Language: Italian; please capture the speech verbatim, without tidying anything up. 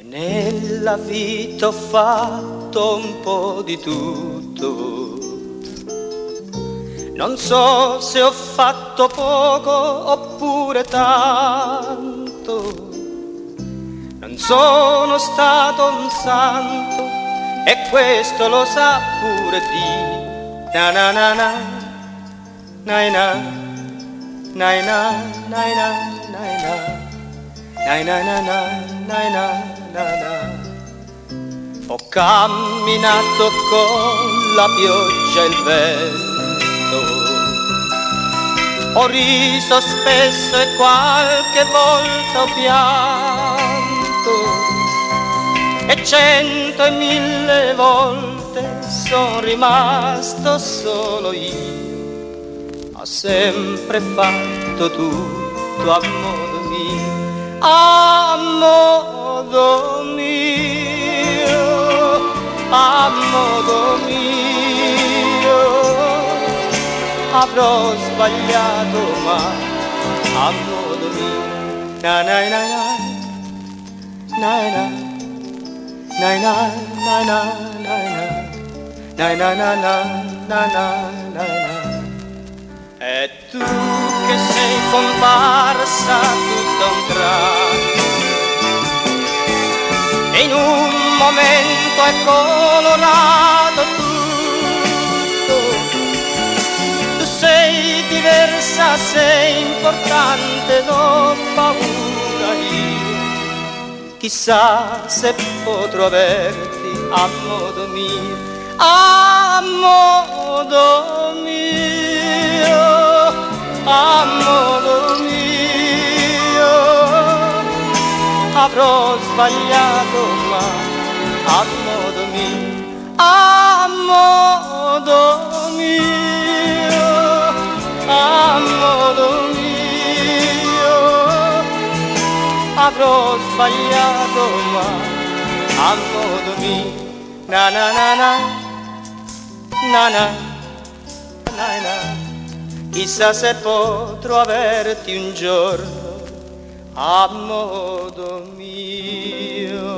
Nella vita ho fatto un po' di tutto, non so se ho fatto poco oppure tanto, non sono stato un santo e questo lo sa pure Dio. Na na na na, na na, na na, na na, na na, na na na na. Ho camminato con la pioggia e il vento, ho riso spesso e qualche volta ho pianto, e cento e mille volte sono rimasto solo io. Ho sempre fatto tutto a modo mio, a modo mio, a modo mio. Avrò sbagliato ma a modo mio. Na na na na, na na, na na na na, na na na na, na na na na. E tu che sei comparsa tutto a un tratto, e in un momento è colorato tutto. Tu sei diversa, sei importante, non ho paura io. Chissà se potrò averti a modo mio, a modo mio, a modo mio. Avrò sbagliato ma a modo mio, a modo mio, a modo mio. Avrò sbagliato ma a modo mio. Na na na na, na na, na na. Chissà se potrò averti un giorno a modo mio.